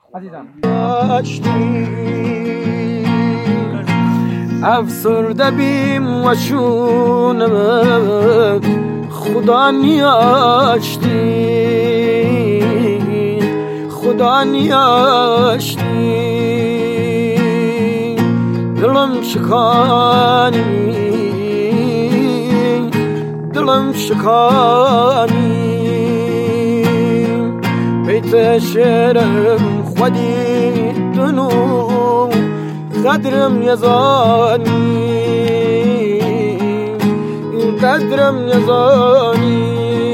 عزیزم. افسرده بیم و شونم خدا نیاشتی، خدا نیاشتی، دلم شکانی، دلم شکانی، بیت شعرم خودی دنو قدرم یزانی، قدرم یزانی،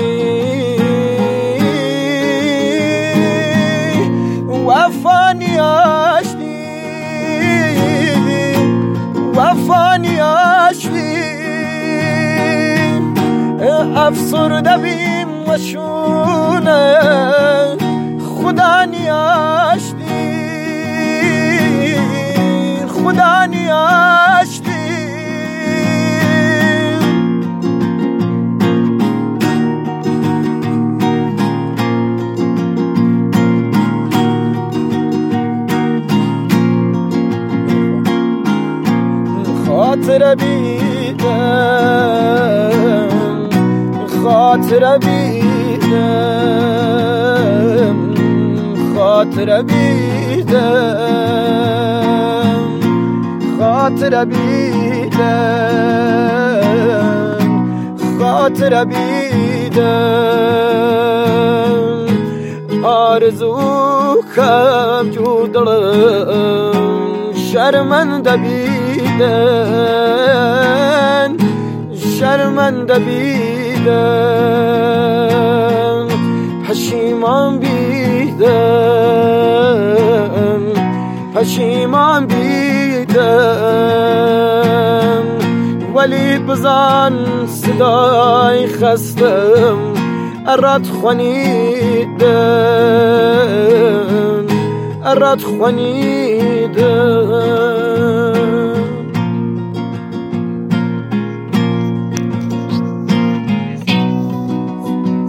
وفانی آشتی، وفانی آشتی، افسرده بیم و شونه خدا نیاشتی، خدا نیاشتی، خاطر بیدم، خاطر بیدم، خاطر بیدم، خاطر بیدم، خاطر بیدم، آرزو کم جودلم شرمنده بیدن، شرمنده بیدن، پشیمان بیدن، پشیمان بیدم، ولی بزن صدای خستم ارات خونیدن، ارات خونیدن.